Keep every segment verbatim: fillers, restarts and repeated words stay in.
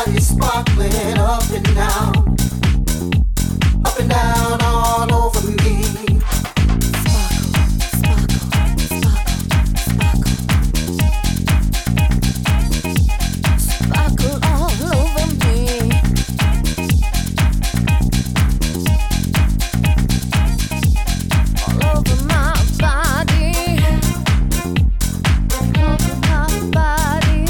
body sparkling up and down, up and down all over me. Sparkle, sparkle, sparkle, sparkle all over me. All over my body, all over my body.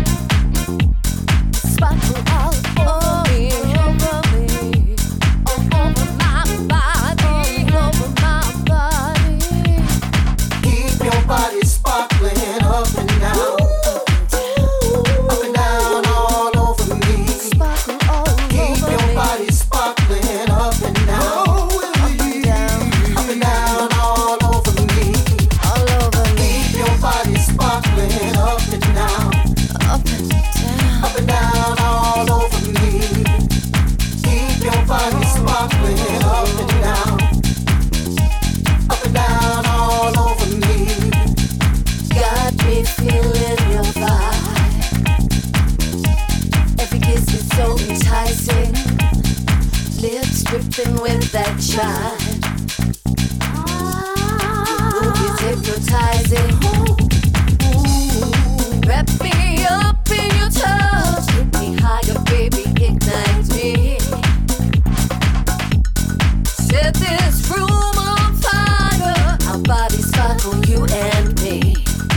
Sparkle all over me, over me, all over my body, all over my body. Keep your body sparkling up and down, up and down all over me. Sparkle all over me. Keep your body sparkling up and down, up and down, up and down all over me, all over me. Keep your body sparkling up and down, up and down, up and down all over me. Keep your body sparkling up and down, up and down all over me. Got me feeling your vibe. Every kiss is so enticing. Lips dripping with that chime. Your booty's hypnotizing. Wrap me up in your touch. Take me higher, baby, ignite me. Set this room on fire. Our bodies sparkle, you and me.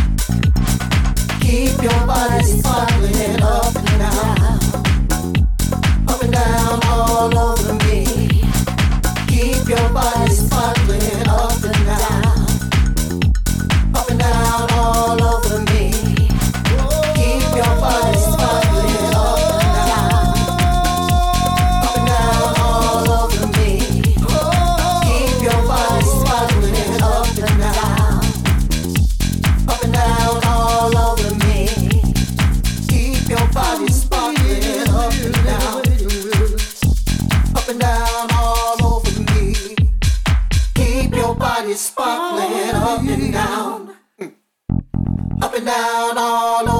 Keep your body sparkling up and down, up and down all over me. Keep your body sparkling up and down, up and down all over me. Keep your body sparkling up and down, up and down all over me. Keep your body sparkling up and down, up and down all over me. Keep your body sparkling up and down, up and down all over me. Keep your body sparkling up and down, up and down all over me.